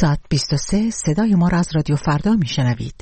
ساعت 23 صدای ما را از رادیو فردا میشنوید.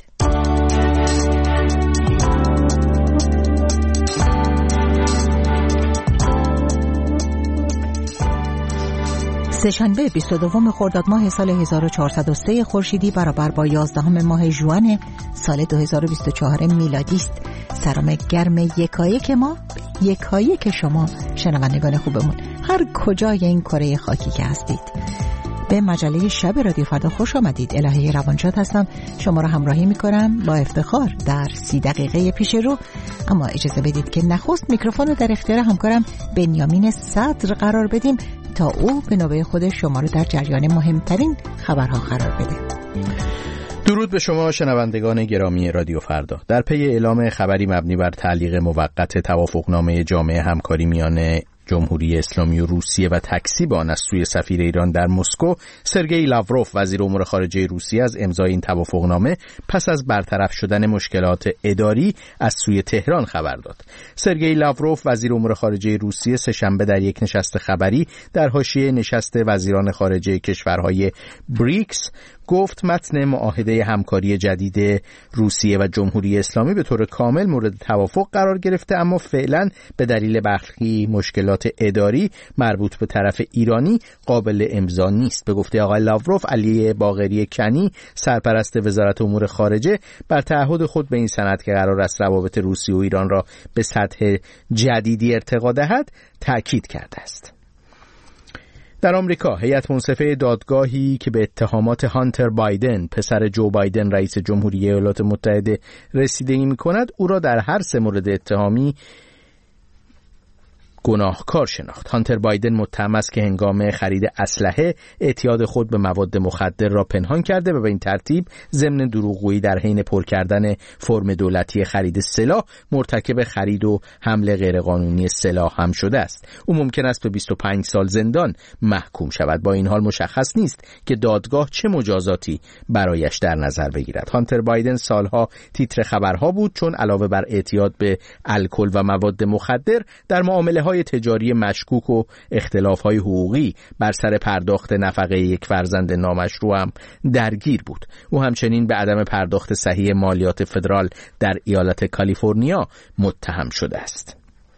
سه‌شنبه 22 خرداد ماه سال 1403 خورشیدی برابر با 11 ماه ژوئن سال 2024 میلادی است. سلام گرم یکایک ما، یکایک شما شنوندگان خوبمون هر کجای این کره خاکی که هستید. به مجله شب رادیو فردا خوش آمدید. الهه روانشاد هستم، شما را همراهی میکنم با افتخار در 30 دقیقه پیش رو. اما اجازه بدید که نخست میکروفون رو در اختیار همکارم بنیامین صدر قرار بدیم تا او به نوبه خودش شما رو در جریان مهمترین خبرها قرار بده. درود به شما شنوندگان گرامی رادیو فردا. در پی اعلام خبری مبنی بر تعلیق موقت توافقنامه جامعه همکاری میان جمهوری اسلامی و روسیه و تکذیب آن از سوی سفیر ایران در مسکو، سرگئی لاوروف وزیر امور خارجه روسیه از امضای این توافقنامه پس از برطرف شدن مشکلات اداری از سوی تهران خبر داد. سرگئی لاوروف وزیر امور خارجه روسیه سه‌شنبه در یک نشست خبری در حاشیه نشست وزیران خارجه کشورهای بریکس گفت متن معاهده همکاری جدید روسیه و جمهوری اسلامی به طور کامل مورد توافق قرار گرفته، اما فعلا به دلیل برخی مشکلات اداری مربوط به طرف ایرانی قابل امضا نیست. به گفته آقای لاوروف، علی باقری کنی سرپرست وزارت امور خارجه بر تعهد خود به این سند که قرار است روابط روسیه و ایران را به سطح جدیدی ارتقا دهد تأکید کرده است. در آمریکا هیئت منصفه دادگاهی که به اتهامات هانتر بایدن پسر جو بایدن رئیس جمهوری ایالات متحده رسیدگی می‌کند او را در هر سه مورد اتهامی گناهکار شناخت. هانتر بایدن متهم است که هنگام خرید اسلحه اعتیاد خود به مواد مخدر را پنهان کرده و به این ترتیب ضمن دروغگویی در حین پر کردن فرم دولتی خرید سلاح مرتکب خرید و حمل غیرقانونی سلاح هم شده است. او ممکن است به 25 سال زندان محکوم شود. با این حال مشخص نیست که دادگاه چه مجازاتی برایش در نظر بگیرد. هانتر بایدن سالها تیتر خبرها بود، چون علاوه بر اعتیاد به الکل و مواد مخدر در معامله تجاری مشکوک و اختلاف‌های حقوقی بر سر پرداخت نفقه یک فرزند نامشروع هم درگیر بود. او همچنین به عدم پرداخت صحیح مالیات فدرال در ایالت کالیفرنیا متهم شده است.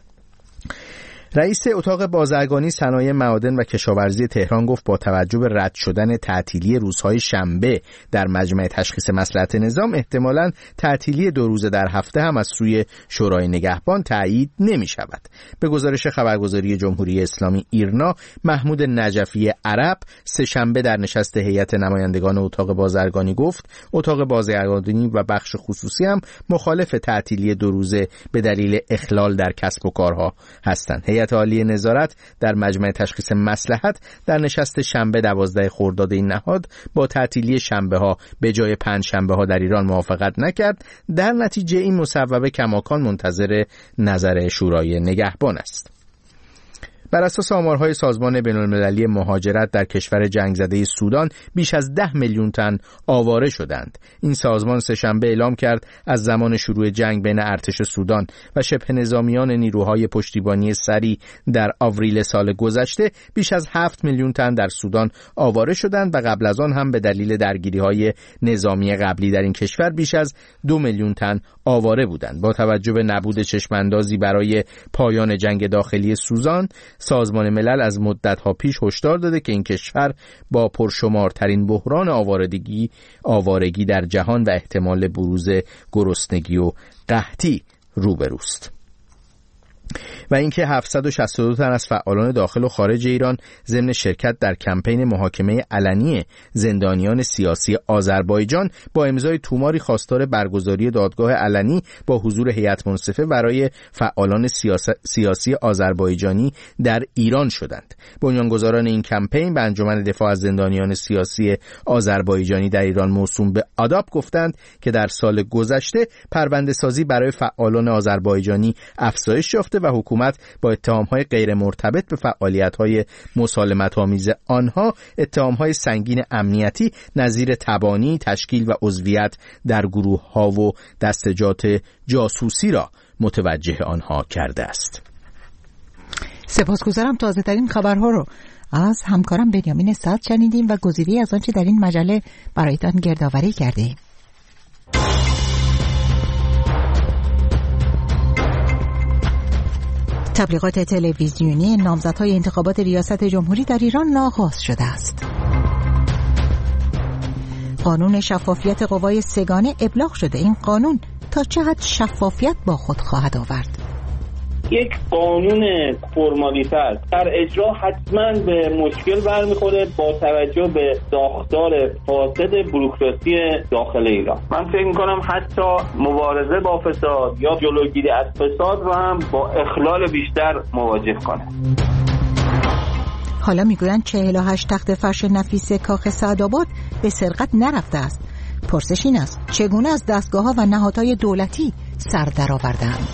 رئیس اتاق بازرگانی صنایع معادن و کشاورزی تهران گفت با توجه به رد شدن تعطیلی روزهای شنبه در مجمع تشخیص مصلحت نظام، احتمالاً تعطیلی 2 روزه در هفته هم از سوی شورای نگهبان تایید نمی شود. به گزارش خبرگزاری جمهوری اسلامی ایرنا، محمود نجفی عرب سه‌شنبه در نشست هیئت نمایندگان اتاق بازرگانی گفت اتاق بازرگانی و بخش خصوصی هم مخالف تعطیلی 2 روزه به دلیل اخلال در کسب و کارها هستند. هیئت عالی نظارت در مجمع تشخیص مصلحت در نشست شنبه 12 خرداد این نهاد با تعطیلی شنبه ها به جای 5 شنبه ها در ایران موافقت نکرد. در نتیجه این مصوبه کماکان منتظر نظر شورای نگهبان است. بر اساس آمارهای سازمان بین‌المللی مهاجرت در کشور جنگ زده سودان بیش از 10 میلیون تن آواره شدند. این سازمان سه‌شنبه اعلام کرد از زمان شروع جنگ بین ارتش سودان و شبه نظامیان نیروهای پشتیبانی سریع در آوریل سال گذشته بیش از 7 میلیون تن در سودان آواره شدند و قبل از آن هم به دلیل درگیری‌های نظامی قبلی در این کشور بیش از 2 میلیون تن آواره بودند. با توجه به نبود چشم‌اندازی برای پایان جنگ داخلی سودان، سازمان ملل از مدت‌ها پیش هشدار داده که این کشور با پرشمارترین بحران آوارگی در جهان و احتمال بروز گرسنگی و قحطی روبروست. و اینکه 762 تن از فعالان داخل و خارج ایران ضمن شرکت در کمپین محاکمه علنی زندانیان سیاسی آذربایجان با امضای توماری خواستار برگزاری دادگاه علنی با حضور هیئت منصفه برای فعالان سیاسی آذربایجانی در ایران شدند. بنیانگذاران این کمپین به انجمن دفاع از زندانیان سیاسی آذربایجانی در ایران موسوم به آداپ گفتند که در سال گذشته پرونده سازی برای فعالان آذربایجانی افزایش یافته و حکومت با اتهام‌های غیر مرتبط به فعالیت‌های مسالمت‌آمیز آنها اتهام‌های سنگین امنیتی نظیر تبانی، تشکیل و عضویت در گروه‌ها و دستجات جاسوسی را متوجه آنها کرده است. سپاسگزارم. تازه‌ترین خبرها رو از همکارم بنیامین سعد شنیدیم و گزیده‌ای از آنچه در این مجله برایتان گردآوری کردیم. تبلیغات تلویزیونی نامزدهای انتخابات ریاست جمهوری در ایران آغاز شده است. قانون شفافیت قوای سگانه ابلاغ شده. این قانون تا چه حد شفافیت با خود خواهد آورد؟ یک قانون فرمالیته است. در اجرا حتما به مشکل برمیخوره با توجه به ساختار فاسد بوروکراسی داخل ایران. من فکر میکنم حتی مبارزه با فساد یا جلوگیری از فساد رو هم با اخلال بیشتر مواجه کنه. حالا میگویند 48 تخت فرش نفیس کاخ سعدآباد به سرقت نرفته است. پرسش این است چگونه از دستگاه‌ها و نهادهای دولتی سر درآوردند؟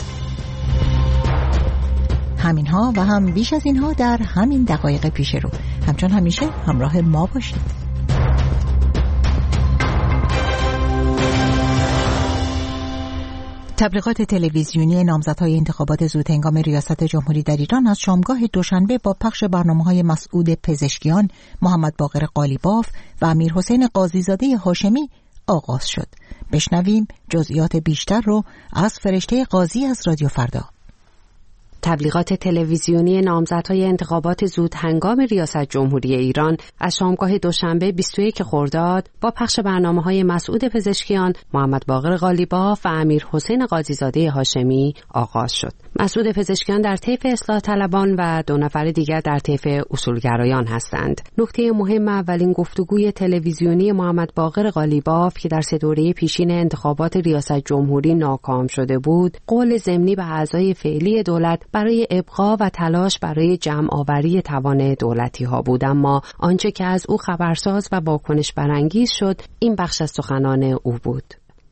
همینها و هم بیش از اینها در همین دقایق پیش رو. همچون همیشه همراه ما باشید. تبلیغات تلویزیونی نامزدهای انتخابات زودهنگام ریاست جمهوری در ایران از شامگاه دوشنبه با پخش برنامه‌های مسعود پزشکیان، محمد باقر قالیباف و امیرحسین قاضیزاده هاشمی آغاز شد. بشنویم جزئیات بیشتر رو از فرشته قاضی از رادیو فردا. تبلیغات تلویزیونی نامزدهای انتخابات زودهنگام ریاست جمهوری ایران از شامگاه دوشنبه 21 خرداد با پخش برنامه‌های مسعود پزشکیان، محمد باقر قالیباف و امیرحسین قاضیزاده هاشمی آغاز شد. مسعود پزشکیان در طیف اصلاح طلبان و 2 نفر دیگر در طیف اصولگرایان هستند. نکته مهم اولین گفتگوی تلویزیونی محمد باقر قالیباف که در 3 دوره پیشین انتخابات ریاست جمهوری ناکام شده بود، قول ضمنی به اعضای فعلی دولت برای ابقا و تلاش برای جمع آوری توان دولتی ها بود. اما آنچه که از او خبرساز و واکنش برانگیز شد این بخش از سخنان او بود.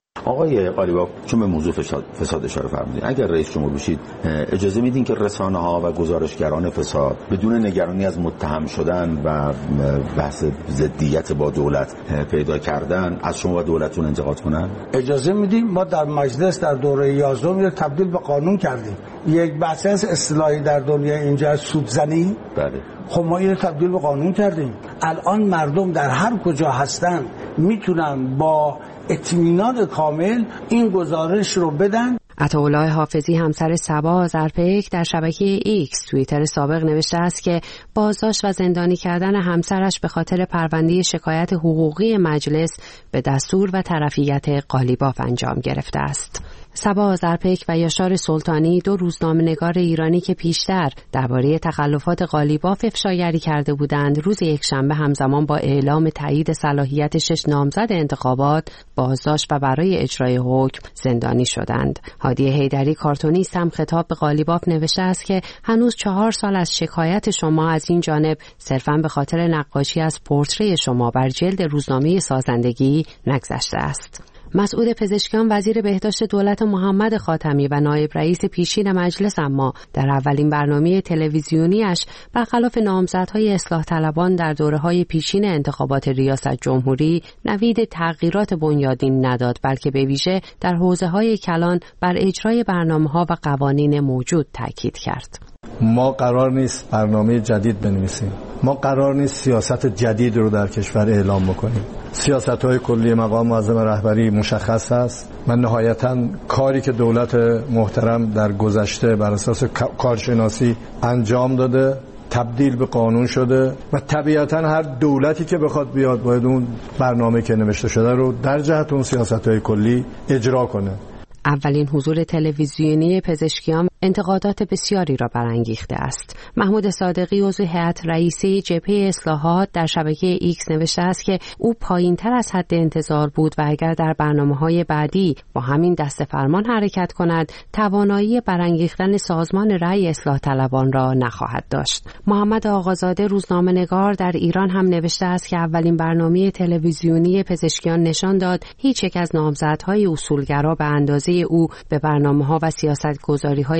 آقای قالیباف، چون به موضوع فساد اشاره فرمودید، اگر رئیس جمهور بشید اجازه میدین که رسانه‌ها و گزارشگران فساد بدون نگرانی از متهم شدن و بحث ضدیت با دولت پیدا کردن از شما و دولتتون انتقاد کنن؟ اجازه میدیم. ما در مجلس در دوره 11 تبدیل به قانون کردیم. یک بحث از اصطلاحی در دنیا اینجا سودزنی. بله. خب ما اینو تبدیل به قانون کردیم. الان مردم در هر کجا هستن میتونن با اطمینان کامل این گزارش رو بدن. عطاالله حافظی همسر صبا آذرپیک در شبکه ایکس توییتر سابق نوشته است که بازداشت و زندانی کردن همسرش به خاطر پرونده شکایت حقوقی مجلس به دستور و طرفیت قالیباف انجام گرفته است. صبا آذرپیک و یاشار سلطانی 2 روزنامه‌نگار ایرانی که پیشتر درباره تخلفات قالیباف افشاگری کرده بودند، روز یکشنبه همزمان با اعلام تایید صلاحیت 6 نامزد انتخابات بازداشت و برای اجرای حکم زندانی شدند. هادی حیدری کارتونیست هم خطاب به قالیباف نوشته است که هنوز 4 سال از شکایت شما از این جانب صرفاً به خاطر نقاشی از پورتری شما بر جلد روزنامه سازندگی نگذشته است. مسعود پزشکیان وزیر بهداشت دولت محمد خاتمی و نایب رئیس پیشین مجلس اما در اولین برنامه تلویزیونیش برخلاف نامزدهای اصلاح طلبان در دوره‌های پیشین انتخابات ریاست جمهوری نوید تغییرات بنیادین نداد، بلکه به ویژه در حوزه‌های کلان بر اجرای برنامه‌ها و قوانین موجود تاکید کرد. ما قرار نیست برنامه جدید بنویسیم. ما قرار نیست سیاست جدید رو در کشور اعلام بکنیم. سیاست‌های کلی مقام معظم رهبری مشخص است و نهایتاً کاری که دولت محترم در گذشته بر اساس کارشناسی انجام داده تبدیل به قانون شده و طبیعتاً هر دولتی که بخواد بیاد باید اون برنامه که نوشته شده رو در جهت اون سیاست‌های کلی اجرا کنه. اولین حضور تلویزیونی پزشکیان انتقادات بسیاری را برانگیخته است. محمود صادقی عضو هیئت رئیسه جبهه اصلاحات در شبکه ایکس نوشته است که او پایین‌تر از حد انتظار بود و اگر در برنامه‌های بعدی با همین دست فرمان حرکت کند توانایی برانگیختن سازمان رأی اصلاح طلبان را نخواهد داشت. محمد آقازاده روزنامه‌نگار در ایران هم نوشته است که اولین برنامه تلویزیونی پزشکیان نشان داد هیچ یک از نامزدهای اصولگرا به اندازه او به برنامه‌ها و سیاست‌گذاری‌های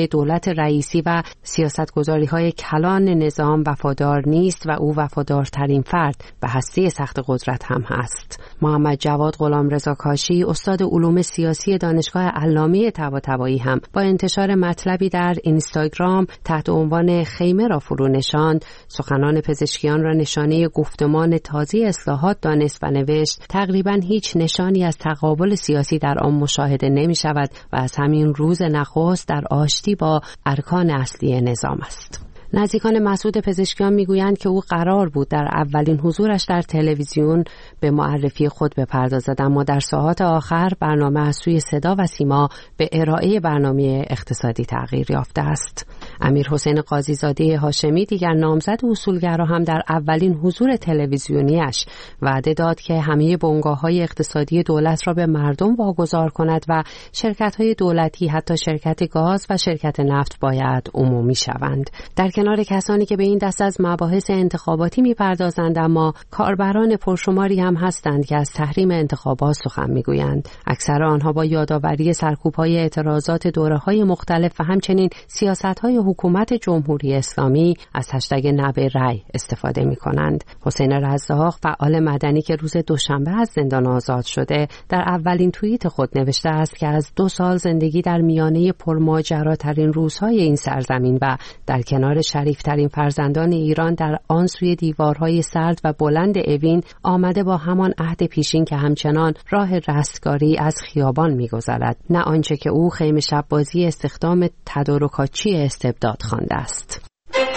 به دولت رئیسی و سیاستگذاری‌های کلان نظام وفادار نیست و او وفادارترین فرد به هسته سخت قدرت هم هست. محمد جواد غلامرضا کاشی، استاد علوم سیاسی دانشگاه علامه طباطبایی، هم با انتشار مطلبی در اینستاگرام تحت عنوان خیمه را فرو نشاند، سخنان پزشکیان را نشانه گفتمان تازه اصلاحات دانست و نوشت تقریباً هیچ نشانی از تقابل سیاسی در آن مشاهده نمی شود و از همین روز نخست در آشتی با ارکان اصلی نظام است. نزدیکان مسعود پزشکیان میگویند که او قرار بود در اولین حضورش در تلویزیون به معرفی خود بپردازد، اما در ساعات آخر برنامه از سوی صدا و سیما به ارائه برنامه اقتصادی تغییر یافته است. امیر حسین قاضیزاده هاشمی، دیگر نامزد اصولگرا، هم در اولین حضور تلویزیونیش وعده داد که همه بنگاه‌های اقتصادی دولت را به مردم واگذار کند و شرکت‌های دولتی، حتی شرکت گاز و شرکت نفت، باید عمومی شوند. در کنار کسانی که به این دست از مباحث انتخاباتی می‌پردازند، اما کاربران پرشماری هم هستند که از تحریم انتخابات سخن می‌گویند. اکثر آنها با یادآوری سرکوب‌های اعتراضات دوره‌های مختلف و همچنین سیاست‌های حکومت جمهوری اسلامی از هشتگ نبی رای استفاده می‌کنند. حسین رزاق، فعال مدنی که روز دوشنبه از زندان آزاد شده، در اولین توییت خود نوشته است که از 2 سال زندگی در میانه پرماجراترین روزهای این سرزمین و در کنار شریفترین فرزندان ایران در آن سوی دیوارهای سرد و بلند اوین آمده با همان عهد پیشین که همچنان راه رستگاری از خیابان می‌گذرد، نه آنچه که او خیمه شب بازی استخدام تدارکاتچی استبداد خوانده است.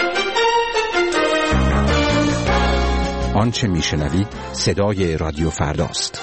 آنچه میشنوید صدای رادیو فرداست.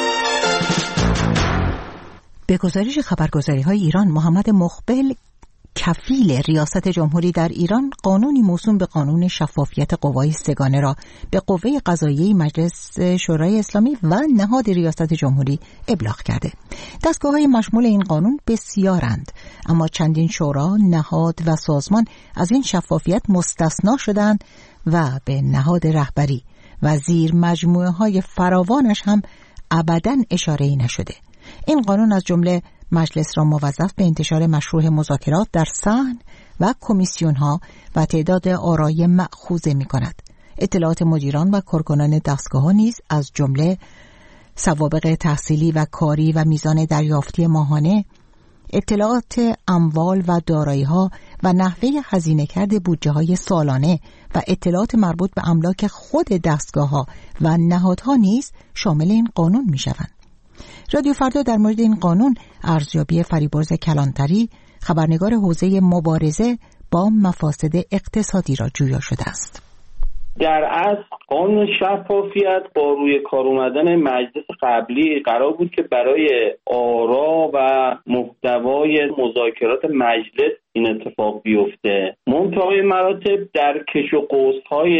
به گزارش خبرگزاری‌های ایران، محمد مقبل، کفیل ریاست جمهوری در ایران، قانونی موسوم به قانون شفافیت قوای سگانه را به قوه قضاییه مجلس شورای اسلامی و نهاد ریاست جمهوری ابلاغ کرده. دستگاه‌های مشمول این قانون بسیارند، اما چندین شورا، نهاد و سازمان از این شفافیت مستثنا شدند و به نهاد رهبری و زیر مجموعه‌های فراوانش هم ابداً اشاره‌ای نشده. این قانون از جمله مجلس را موظف به انتشار مشروع مذاکرات در صحن و کمیسیون‌ها و تعداد آرای مأخوذه می‌کند. اطلاعات مدیران و کارکنان دستگاه‌ها نیز از جمله سوابق تحصیلی و کاری و میزان دریافتی ماهانه، اطلاعات اموال و دارایی‌ها و نحوه هزینه کرده بودجه‌های سالانه و اطلاعات مربوط به املاک خود دستگاه‌ها و نهادها نیز شامل این قانون می‌شوند. رادیو فردا در مورد این قانون ارزیابی فریبرز کلانتری، خبرنگار حوزه مبارزه با مفاسد اقتصادی، را جویا شده است. در اصل قانون شفافیت با روی کار اومدن مجلس قبلی قرار بود که برای آرا و محتوای مذاکرات مجلس این اتفاق بیفته. منتهای مراتب در کش و قوس‌های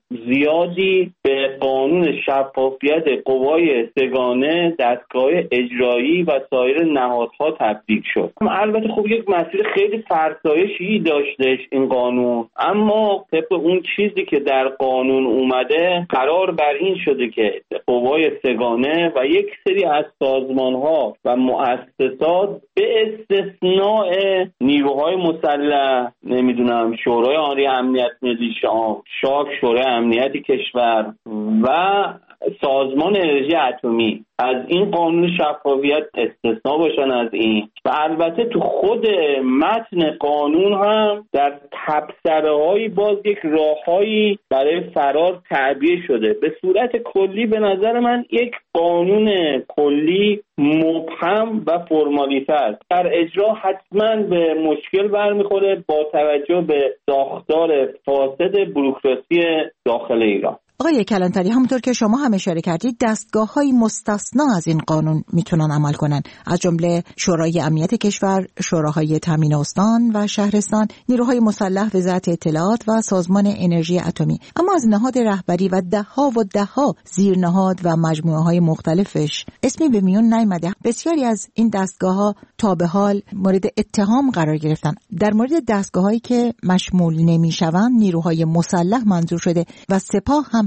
زیادی به قانون شفافیت قوای سگانه، دستگاه اجرایی و سایر نهادها تبدیل شد. البته خب یک مسیر خیلی فرسایشی داشتش این قانون، اما طبق اون چیزی که در قانون اومده قرار بر این شده که قوای سگانه و یک سری از سازمان‌ها و مؤسسات به استثناء نیروهای مسلح، نمیدونم شورای عالی امنیت ملی، شاک، شورای امنیت کشور و سازمان انرژی اتمی از این قانون شفافیت استثناء باشن از این. و البته تو خود متن قانون هم در تبصره‌های باز یک راههایی برای فرار تعبیه شده. به صورت کلی به نظر من یک قانون کلی مبهم و فرمالیته است. در اجرا حتما به مشکل برمیخوره با توجه به ساختار فاسد بوروکراسی داخل ایران. آقای کلانتری، همونطور که شما هم اشاره کردید، دستگاه‌های مستثنا از این قانون میتونن عمل کنن، از جمله شورای امنیت کشور، شوراهای تامین استان و شهرستان، نیروهای مسلح، وزارت اطلاعات و سازمان انرژی اتمی. اما از نهاد رهبری و دهها زیرنهاد و مجموعه‌های مختلفش اسمی به میون نیامده. بسیاری از این دستگاه‌ها تا به حال مورد اتهام قرار گرفتن. در مورد دستگاه‌هایی که مشمول نمیشوند، نیروهای مسلح منظور شده و سپاه هم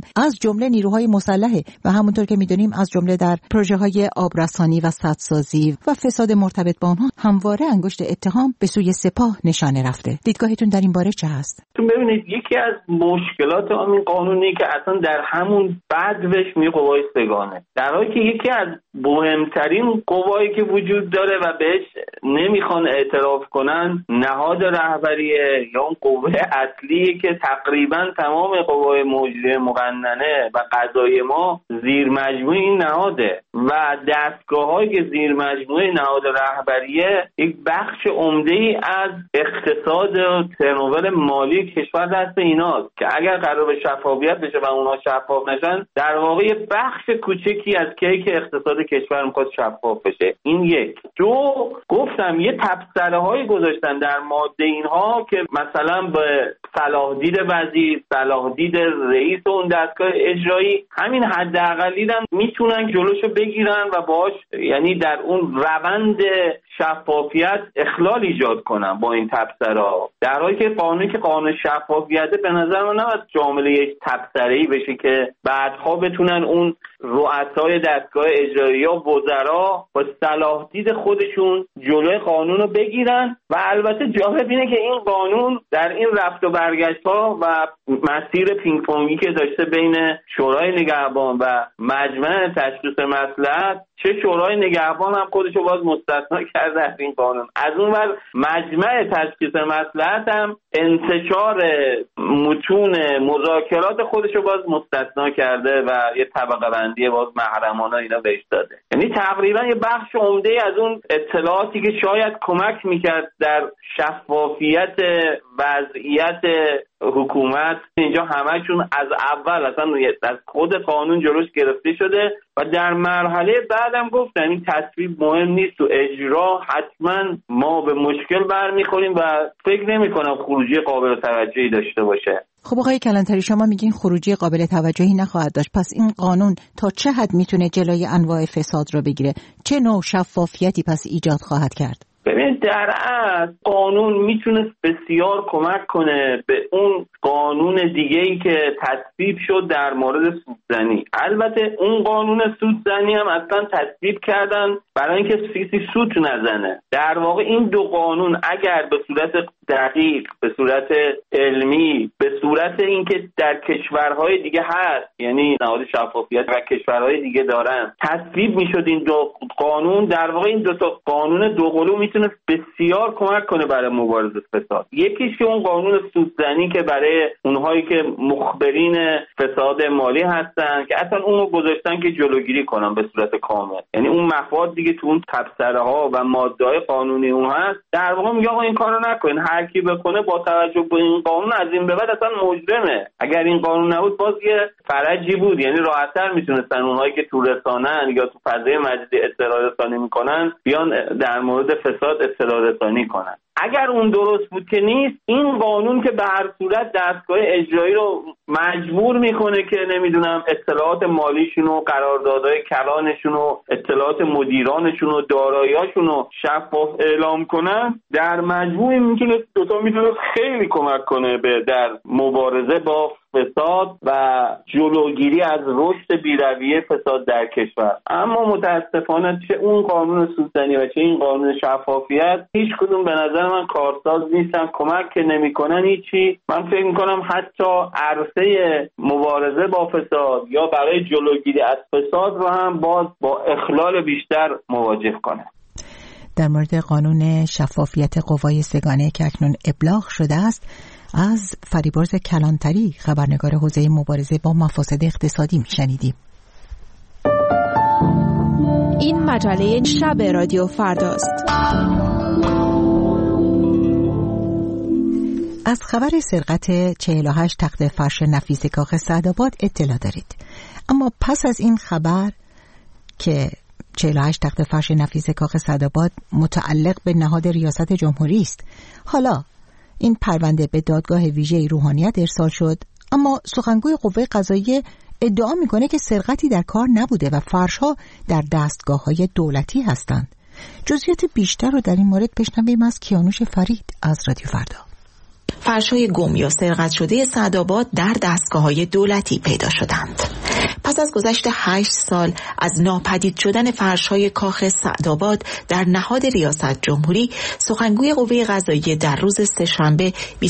از جمله نیروهای مسلحه و همونطور که میدونیم از جمله در پروژه‌های آبرسانی و سدسازی و فساد مرتبط با آنها همواره انگشت اتهام به سوی سپاه نشانه رفته. دیدگاهتون در این باره چه هست؟ ببینید، یکی از مشکلات این قانونی که اصلا در همون بدوش می قوای سگانه، در حالی که یکی از مهمترین قوایی که وجود داره و بهش نمیخوان اعتراف کنن نهاد رهبریه یا اون قوه اصلیه که تقریبا تمام قوای موجوده مقننه و قضایی ما زیر مجموعه این نهاده و دستگاه‌هایی که زیر مجموعه نهاد رهبریه یک بخش عمده‌ای از اقتصاد و ترنوور مالی کشور دست ایناست که اگر قرار به شفافیت بشه و اونها شفاف نشن، در واقع بخش کوچکی از کیک اقتصاد کشور میخواد شفاف بشه. این یک. دو، گفتم یه تبصره‌هایی گذاشتن در ماده اینها که مثلا به صلاح دید وزیر، صلاح دید رئیس اون دستگاه اجرایی، همین حداقلی هم میتونن جلوشو بگیرن و باش یعنی در اون روند شفافیت اخلال ایجاد کنن با این تبصره‌ها، در حالی که قانون شفافیت به نظر من نباید شامل یک تبصره‌ای بشه که بعدها بتونن اون رؤسای دستگاه اجرایی یا وزرا با صلاح دید خودشون جلوی قانون رو بگیرن. و البته جالب اینه که این قانون در این رفت و برگشت‌ها و مسیر پینگ پونگی که داشته بین شورای نگهبان و مجمع تشخیص مصلحت، چه شورای نگهبان هم خودشو باز مستثنا کرده از این قانون، از اون ور مجمع تشخیص مصلحت هم انتشار متون مذاکرات خودشو باز مستثنا کرده و یه طبقه بندی باز محرمانه اینا بهش داده. یعنی تقریبا یه بخش عمده از اون اطلاعاتی که شاید کمک میکرد در شفافیت وضعیت حکومت اینجا همشون از اول اصلا از خود قانون جلوش گرفته شده و در مرحله بعدم گفتم این تصویب مهم نیست، تو اجرا حتما ما به مشکل برمیخوریم و فکر نمی‌کنم خروجی قابل توجهی داشته باشه. خب آقای کلانتری، شما میگین خروجی قابل توجهی نخواهد داشت، پس این قانون تا چه حد میتونه جلوی انواع فساد رو بگیره؟ چه نوع شفافیتی پس ایجاد خواهد کرد؟ ببینید، در اصل قانون میتونه بسیار کمک کنه به اون قانون دیگه‌ای که تصویب شد در مورد سودزنی. البته اون قانون سودزنی هم اصلا تصویب کردن برای اینکه کسی سود نزنه. در واقع این دو قانون اگر به صورت دقیق، به صورت علمی، به صورت اینکه در کشورهای دیگه هست، یعنی نهاد شفافیت و کشورهای دیگه دارن، تصویب میشد این دو قانون، در واقع این دو تا قانون دوقلو میتونه بسیار کمک کنه برای مبارزه فساد. یکیش که اون قانون سودزنی که برای اونهایی که مخبرین فساد مالی هستن که اصلا اونو گذاشتن که جلوگیری کنن به صورت کامل، یعنی اون مفاد دیگه تو اون تبصره ها و ماده‌های قانونی اون هست، در واقع میگه آقا این کارو نکنین، هر کی بکنه با توجه به این قانون از این به بعد اصلا مجرمه. اگر این قانون نبود باز یه فرجی بود، یعنی راحت‌تر میتونستن اونهایی که تو رسانه‌ن یا تو فضای مجازی اطلاع رسانی میکنن بیان در مورد فساد اطلاع رسانی کنن. اگر اون درست بود که نیست، این قانون که به هر صورت دستگاه اجرایی رو مجبور میکنه که نمیدونم اطلاعات مالیشون و قراردادهای کلانشون و اطلاعات مدیرانشون و دارایی‌هاشون رو شفاف اعلام کنن، در مجموع میتونه خیلی کمک کنه به در مبارزه با فساد و جلوگیری از رشد بی‌رویه فساد در کشور. اما متاسفانه چه اون قانون سودزنی و چه این قانون شفافیت هیچ کدوم به نظر من کارساز نیستن، کمک که نمیکنن هیچی. من فکر میکنم حتی عرصه مبارزه با فساد یا برای جلوگیری از فساد رو هم باز با اخلال بیشتر مواجه کنه. در مورد قانون شفافیت قوای سگانه که اکنون ابلاغ شده است، از فریبرز کلانتری، خبرنگار حوزه مبارزه با مفاسد اقتصادی میشنیدیم. این مجله شب رادیو فرداست. از خبر سرقت 48 تخت فرش نفیس کاخ سعدآباد اطلاع دارید. اما پس از این خبر که 48 تخت فرش نفیس کاخ سعدآباد متعلق به نهاد ریاست جمهوری است، حالا این پرونده به دادگاه ویژه روحانیت ارسال شد، اما سخنگوی قوه قضاییه ادعا میکنه که سرقتی در کار نبوده و فرش‌ها در دستگاه‌های دولتی هستند. جزئیات بیشتر رو در این مورد بشنویم از کیانوش فرید از رادیو فردا. فرش‌های گم یا سرقت شده سعدآباد در دستگاه‌های دولتی پیدا شدند. پس از گذشت 8 سال از ناپدید شدن فرش‌های کاخ سعدآباد در نهاد ریاست جمهوری، سخنگوی قوه قضاییه در روز سه‌شنبه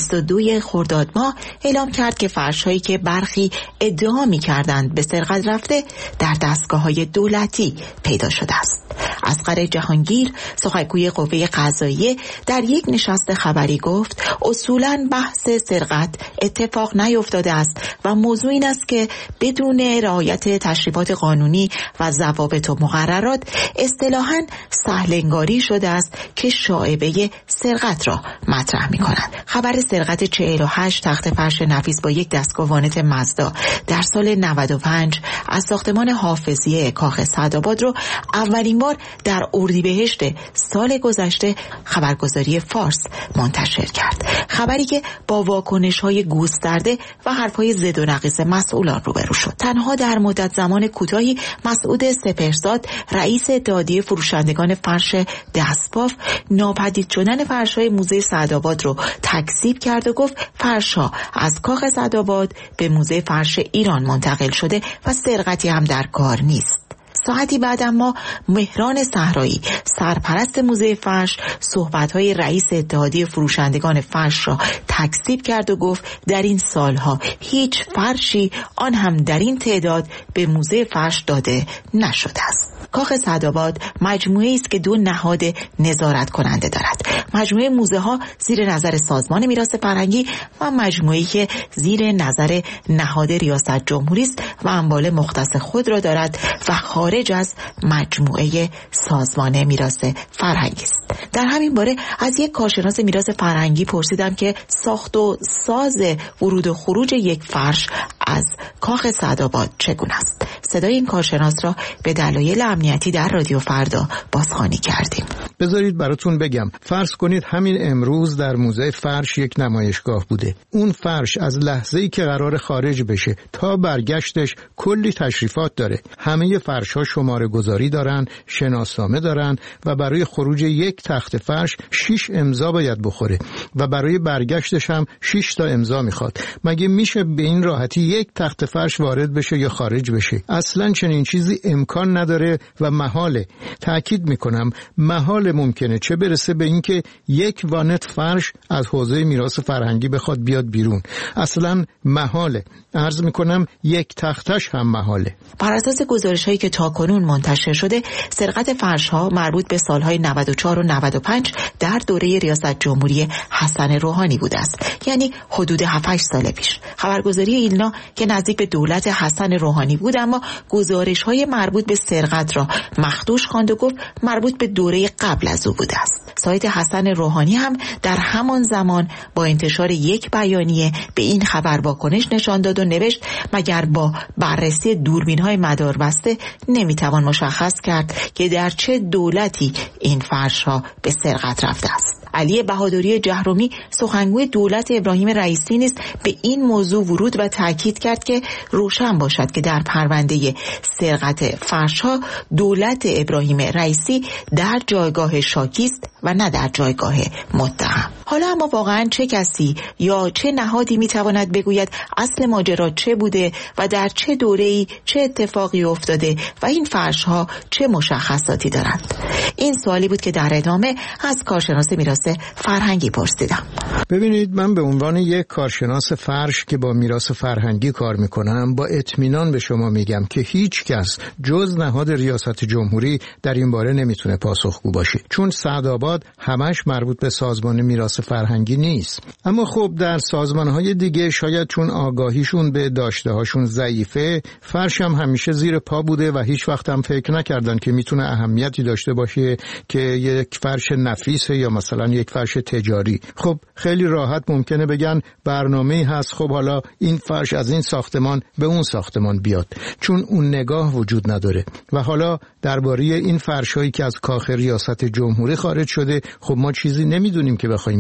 22 خرداد ماه اعلام کرد که فرش‌هایی که برخی ادعا می‌کردند به سرقت رفته در دستگاه‌های دولتی پیدا شده است. اصغر جهانگیر، سخنگوی قوه قضاییه، در یک نشست خبری گفت اصولاً بحث سرقت اتفاق نیفتاده است و موضوع این است که بدون رعایت تشریفات قانونی و ضوابط و مقررات اصطلاحاً سهل‌انگاری شده است که شایبه سرقت را مطرح می‌کنند. خبر سرقت 48 تخت فرش نفیس با یک دستگاه وانت مزدا در سال 95 از ساختمان حافظیه کاخ سعدآباد رو اولین بار در اردیبهشت سال گذشته خبرگزاری فارس منتشر کرد. خبری که با واکنش‌های گسترده و حرف‌های ضد و نقیض مسئولان روبرو شد. تنها در مدت زمان کوتاهی مسعود سپهرزاد، رئیس اتحادیه فروشندگان فرش دستباف، ناپدید شدن فرش‌های موزه سعدآباد رو تکذیب کرد و گفت فرش‌ها از کاخ سعدآباد به موزه فرش ایران منتقل شده و سرقتی هم در کار نیست. ساعتی بعد اما مهران صحرایی، سرپرست موزه فرش، صحبت‌های رئیس اتحادیه فروشندگان فرش را تکذیب کرد و گفت در این سالها هیچ فرشی، آن هم در این تعداد، به موزه فرش داده نشده است. کاخ سعدآباد مجموعه‌ای است که 2 نهاد نظارت کننده دارد. مجموعه موزه‌ها زیر نظر سازمان میراث فرهنگی و مجموعه‌ای که زیر نظر نهاد ریاست جمهوری است و اموال مختص خود را دارد و خارج از مجموعه سازمان میراث فرهنگی است. در همین باره از یک کارشناس میراث فرهنگی پرسیدم که ساخت و ساز ورود و خروج یک فرش از کاخ سعدآباد چگونه است. صدای این کارشناس را به دلایل امنیتی در رادیو فردا بازخوانی کردیم. بذارید براتون بگم، فرض کنید همین امروز در موزه فرش یک نمایشگاه بوده. اون فرش از لحظه‌ای که قرار خارج بشه تا برگشتش کلی تشریفات داره. همه فرش‌ها شماره گذاری دارن، شناسنامه دارن و برای خروج یک تخت فرش 6 امضا باید بخوره و برای برگشتش هم 6 تا امضا میخواد. مگه میشه به این راحتی یک تخت فرش وارد بشه یا خارج بشه؟ اصلاً چنین چیزی امکان نداره و محاله. تأکید میکنم محال ممکنه، چه برسه به اینکه یک وانت فرش از حوزه میراث فرهنگی بخواد بیاد بیرون. اصلاً محاله. عرض میکنم یک تختش هم محاله. بر اساس گزارش‌هایی که تاکنون منتشر شده، سرقت فرش‌ها مربوط به سالهای 94 و 95 در دوره ریاست جمهوری حسن روحانی بوده است، یعنی حدود 7-8 سال پیش. خبرگزاری ایلنا که نزدیک به دولت حسن روحانی بود، اما گزارش‌های مربوط به سرقت را مخدوش خواند و گفت مربوط به دوره قبل از او بوده است. سایت حسن روحانی هم در همان زمان با انتشار یک بیانیه به این خبر واکنش نشان داد و نوشت مگر با بررسی دوربین‌های مداربسته نمیتوان مشخص کرد که در چه دولتی این فرش‌ها به سرقت رفته است. علی بهادری جهرومی، سخنگوی دولت ابراهیم رئیسی، نیز به این موضوع ورود و تاکید کرد که روشن باشد که در پرونده سرقت فرش‌ها دولت ابراهیم رئیسی در جایگاه شاکی است و نه در جایگاه متهم. حالا اما واقعا چه کسی یا چه نهادی میتواند بگوید اصل ماجرا چه بوده و در چه دوره‌ای چه اتفاقی افتاده و این فرش‌ها چه مشخصاتی دارند؟ این سوالی بود که در ادامه از کارشناس میراث فرهنگی پرسیدم. ببینید، من به عنوان یک کارشناس فرش که با میراث فرهنگی کار میکنم با اطمینان به شما میگم که هیچ کس جز نهاد ریاست جمهوری در این باره نمیتونه پاسخگو باشه، چون سعدآباد همش مربوط به سازمان میراث فرهنگی نیست. اما خب در سازمانهای دیگه شاید چون آگاهیشون به داشته‌هاشون ضعیفه، فرش هم همیشه زیر پا بوده و هیچ وقت هم فکر نکردن که میتونه اهمیتی داشته باشه که یک فرش نفیس یا مثلا یک فرش تجاری. خب خیلی راحت ممکنه بگن برنامه‌ای هست، خب حالا این فرش از این ساختمان به اون ساختمان بیاد، چون اون نگاه وجود نداره. و حالا درباره این فرش‌هایی که از کاخ ریاست جمهوری خارج شده، خب ما چیزی نمیدونیم که بخوایم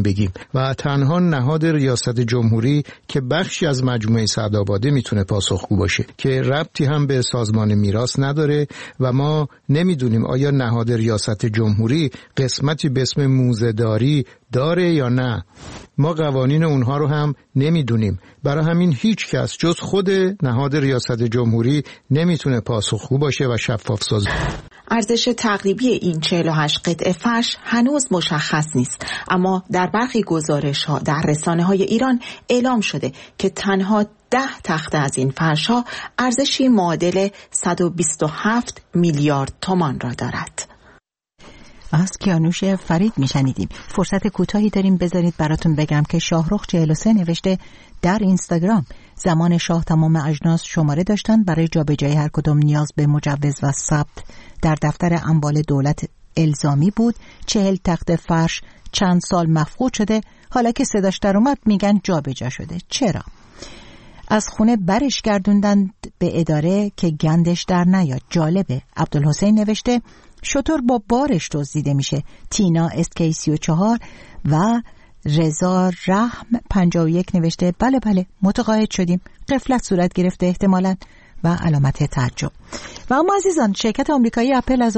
بگیم و تنها نهاد ریاست جمهوری که بخشی از مجموعه سعدآباده میتونه پاسخگو باشه که ربطی هم به سازمان میراث نداره و ما نمیدونیم آیا نهاد ریاست جمهوری قسمتی به اسم موزه‌داری داره یا نه. ما قوانین اونها رو هم نمیدونیم. برای همین هیچ کس جز خود نهاد ریاست جمهوری نمیتونه پاسخگو باشه و شفاف سازی. ارزش تقریبی این 48 قطعه فرش هنوز مشخص نیست، اما در برخی گزارش‌ها در رسانه‌های ایران اعلام شده که تنها 10 تخته از این فرش‌ها ارزشی معادل 127 میلیارد تومان را دارد. از کیانوش فرید میشنیدیم. فرصت کوتاهی داریم، بذارید براتون بگم که شاهرخ 43 نوشته در اینستاگرام زمان شاه تمام اجناس شماره داشتن، برای جابجایی هر کدام نیاز به مجوز و ثبت در دفتر اموال دولت الزامی بود. 40 تخت فرش چند سال مفقود شده، حالا که صداش در اومد میگن جابجا شده. چرا؟ از خونه برش گردوندن به اداره که گندش در نیاد. جالبه. عبدالحسین نوشته شطور با بارش دزدیده میشه. تینا اسکی 34 و رضا رحم 51 نوشته بله متقاعد شدیم، غفلت صورت گرفته احتمالاً و علامت تعجب. و اما عزیزان، شرکت آمریکایی اپل از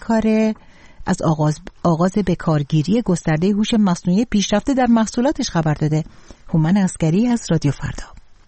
آغاز بکارگیری گسترده هوش مصنوعی پیشرفته در محصولاتش خبر داده. هومن عسکری از رادیو فردا.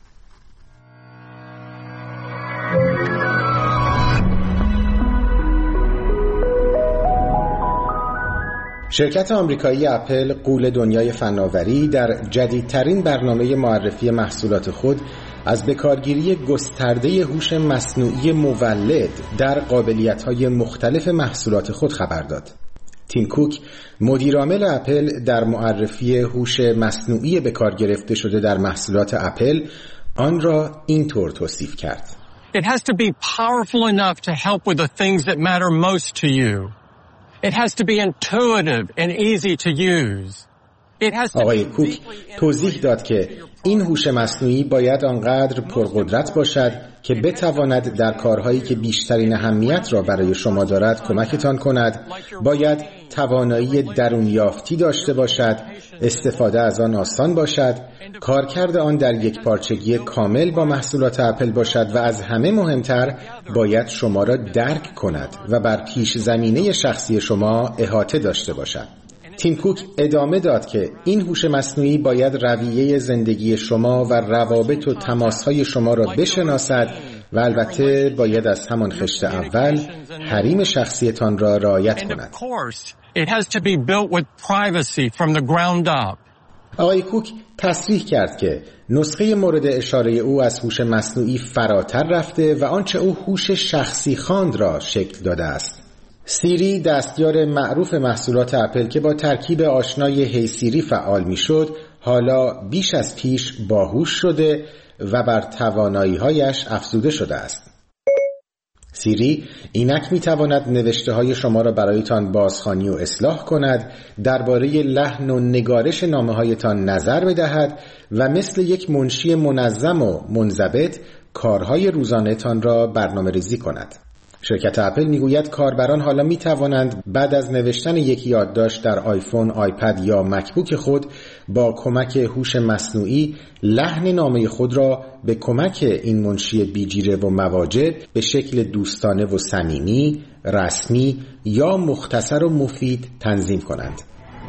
شرکت آمریکایی اپل غول دنیای فناوری در جدیدترین برنامه معرفی محصولات خود از بکارگیری گسترده هوش مصنوعی مولد در قابلیت‌های مختلف محصولات خود خبر داد. تیم کوک، مدیرعامل اپل، در معرفی هوش مصنوعی به کار گرفته شده در محصولات اپل آن را اینطور توصیف کرد: It has to be powerful enough to help with the things that matter most to you. It has to be intuitive and easy to use. آقای کوک توضیح داد که این هوش مصنوعی باید آنقدر پرقدرت باشد که بتواند در کارهایی که بیشترین اهمیت را برای شما دارد کمکتان کند، باید توانایی درونیافتی داشته باشد، استفاده از آن آسان باشد، کارکرد آن در یک پارچگی کامل با محصولات اپل باشد و از همه مهمتر باید شما را درک کند و بر پیش زمینه شخصی شما احاطه داشته باشد. تیم کوک ادامه داد که این هوش مصنوعی باید رویه زندگی شما و روابط و تماسهای شما را بشناسد و البته باید از همان خشت اول حریم شخصیتان را رعایت کند. آقای کوک تصریح کرد که نسخه مورد اشاره او از هوش مصنوعی فراتر رفته و آنچه او هوش شخصی خواند را شکل داده است. سیری، دستیار معروف محصولات اپل که با ترکیب آشنای هی سیری فعال میشد، حالا بیش از پیش باهوش شده و بر توانایی‌هایش افزوده شده است. سیری اینک میتواند نوشته های شما را برایتان بازخوانی و اصلاح کند، درباره لحن و نگارش نامه هایتان نظر بدهد و مثل یک منشی منظم و منضبط کارهای روزانه تان را برنامه ریزی کند. شرکت اپل میگوید کاربران حالا می توانند بعد از نوشتن یک یادداشت در آیفون، آیپد یا مکبوک خود با کمک هوش مصنوعی لحن نامه خود را به کمک این منشی بیجیره و مواجد به شکل دوستانه و صمیمی، رسمی یا مختصر و مفید تنظیم کنند.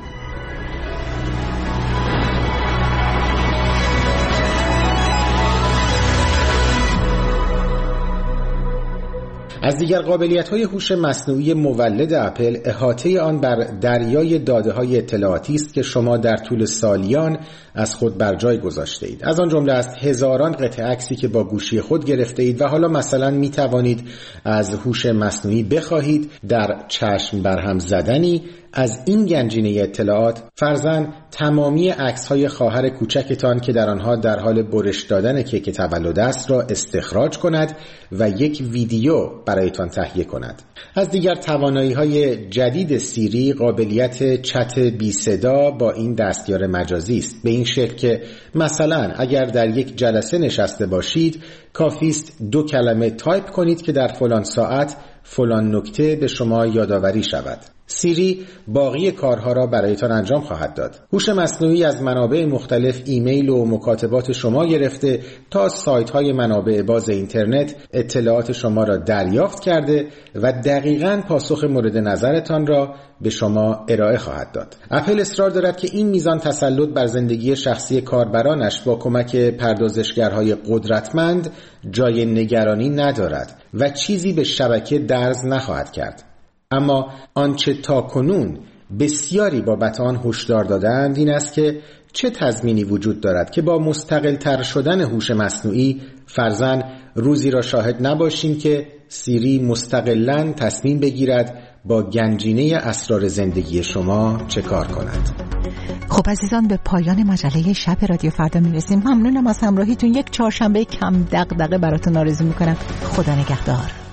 از دیگر قابلیت‌های هوش مصنوعی مولد اپل، احاطه آن بر دریای داده‌های اطلاعاتی است که شما در طول سالیان از خود بر جای گذاشته اید. از آن جمله است هزاران قطعه عکسی که با گوشی خود گرفته اید و حالا مثلا می توانید از هوش مصنوعی بخواهید در چشم برهم زدنی از این گنجینه اطلاعات فرضاً تمامی عکس‌های خواهر کوچکتان که در آنها در حال برش دادن کیک تولد است را استخراج کند و یک ویدیو برایتان تهیه کند. از دیگر توانایی‌های جدید سیری قابلیت چت بی صدا با این دستیار مجازی است، به این شکل که مثلا اگر در یک جلسه نشسته باشید کافی است 2 کلمه تایپ کنید که در فلان ساعت فلان نکته به شما یادآوری شود. سیری باقی کارها را برایتان انجام خواهد داد. هوش مصنوعی از منابع مختلف ایمیل و مکاتبات شما گرفته تا سایت‌های منابع باز اینترنت اطلاعات شما را دریافت کرده و دقیقاً پاسخ مورد نظرتان را به شما ارائه خواهد داد. اپل اصرار دارد که این میزان تسلط بر زندگی شخصی کاربرانش با کمک پردازشگرهای قدرتمند جای نگرانی ندارد و چیزی به شبکه درز نخواهد کرد. اما آنچه تاکنون بسیاری بابت آن هشدار دادند این است که چه تضمینی وجود دارد که با مستقل تر شدن هوش مصنوعی فرضاً روزی را شاهد نباشیم که سیری مستقلاً تصمیم بگیرد با گنجینه اسرار زندگی شما چه کار کند. خب عزیزان، به پایان مجله شب رادیو فردا میرسیم. ممنونم از همراهیتون. یک چهارشنبه کم دغدغه براتون آرزو میکنم. خدا نگهدار.